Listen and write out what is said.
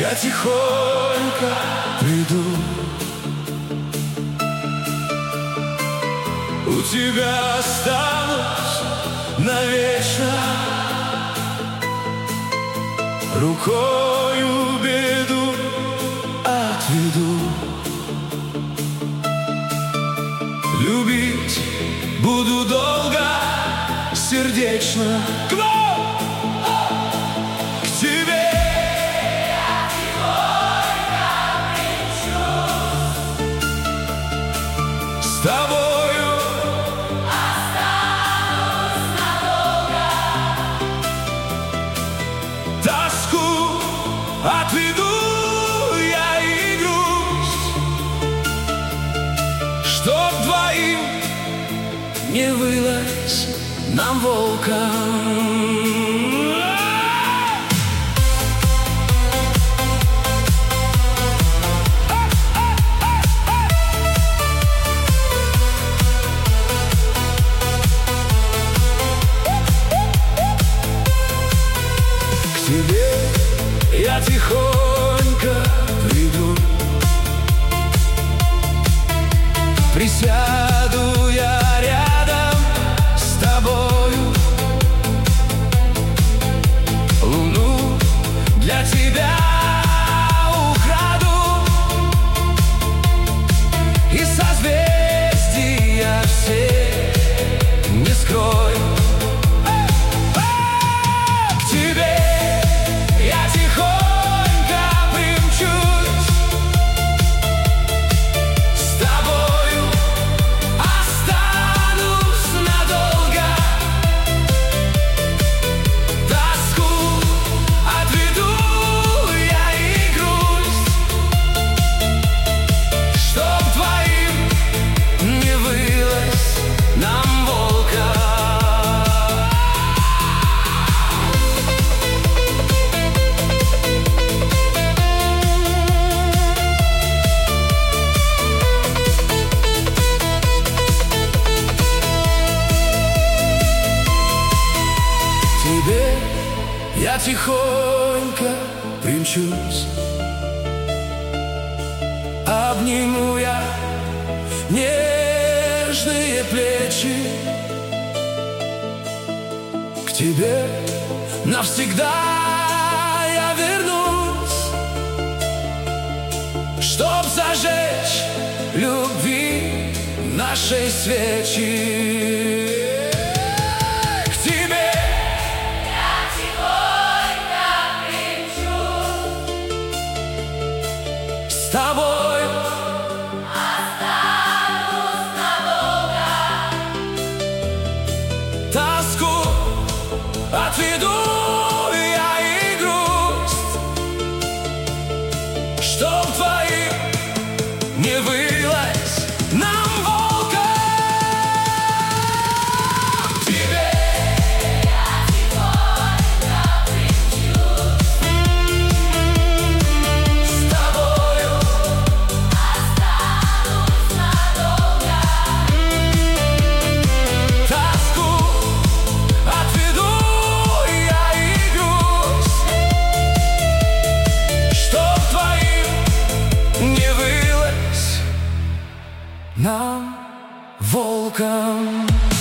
я тихонько приду. У тебя останусь навечно, рукою беду отведу. Любить буду долго, сердечно. К тебе я тихонько примчусь, с тобою останусь надолго, тоску отведу я и грусть, чтоб двоим не вылазь нам волком. К тебе я тихонько приду, присяду я рядом с тобою, луну для тебя украду и созвездия все не скрою. К тебе я тихонько примчусь, с тобою останусь надолго, тоску отведу я и грусть, чтоб твоим не вылазь нам волка. Тебе я тихонько примчусь, обниму я нежные плечи, к тебе навсегда я вернусь, чтоб зажечь любви нашей свечи. К тебе я тихонько примчусь, с тобой останусь надолго, тоску отведу я и грусть, чтоб твоим не вылазь нам волка. К тебе я тихонько примчусь, с тобою останусь надолго, тоску отведу я и грусть, чтоб твоим не вылазь нам волком.